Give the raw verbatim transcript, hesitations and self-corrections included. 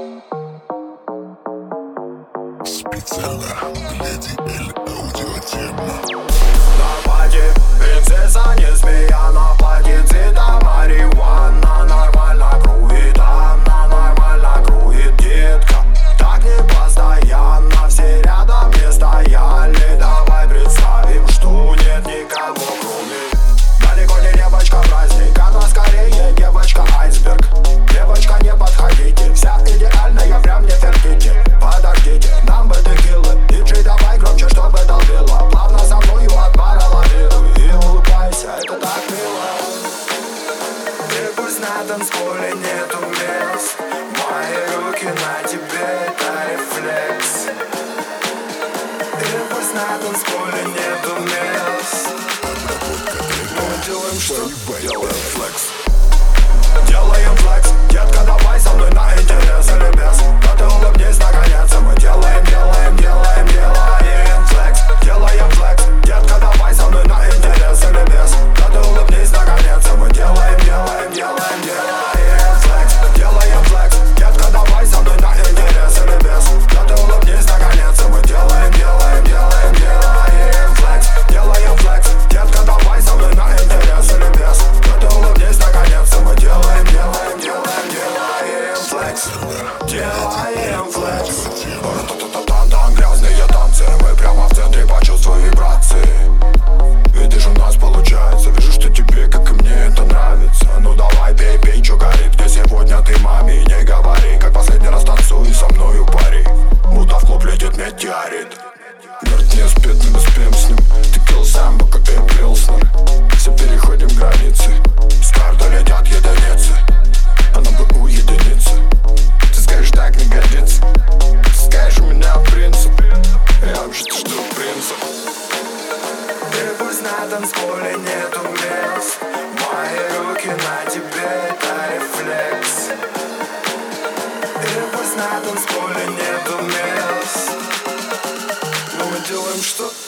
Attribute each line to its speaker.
Speaker 1: Специально для ди эл аудиотема.
Speaker 2: На пати принцесса не змея, на пати цвета марихуана. Нормально круит она, нормально круит детка. Так не постоянно, все рядом не стояли. Давай представим, что нет никого кроме. Далеко не девочка праздник, она скорее девочка айсберг. Девочка, не подходите, вся идеальная, прям не терпите. Подождите, нам бы текилы, диджей давай громче, чтобы долбило. Плавно со мною от бара лавируй и улыбайся, это так мило. И пусть на танцполе нету мест, мои руки на тебе, это рефлекс. И пусть на танцполе нету мест, мы делаем что? Делаем флекс. Делаем флекс, детка, давай со мной на интерес или без. Да ты улыбнись наконец, мы делаем, делаем, делаем, делаем флекс. Делаем флекс, детка, давай со мной на интерес или без. Да ты улыбнись наконец, мы делаем, делаем, делаем, делаем флекс. Делаем флекс, детка, давай со мной на интерес или без. Да ты улыбнись наконец, мы делаем, делаем, делаем, делаем флекс. Делаем флекс, детка, давай со мной на интерес или без. Да ты улыбнись наконец, мы делаем, делаем, делаем, делаем флекс. Делаем флекс. Там грязные танцы, мы прямо в центре, почувствуй вибрации. Видишь, у нас получается, вижу, что тебе, как и мне, это нравится. Ну давай, пей, пей, чё горит, где сегодня ты маме не говори. Как последний раз танцуй со мною пари, будто в клуб летит метеорит. Мертв не спит, мы спим с ним. Ты килл сам, пока и пилснер. Все переходим границы, с карты летят единицы. Она бы уединиться. Ты скажешь, так не годится. Ты скажешь, у меня принцип. Я вообще-то жду принца. И пусть на танцполе нету мест, мои руки на тебе, это рефлекс. И пусть на танцполе нету мест, но мы делаем что?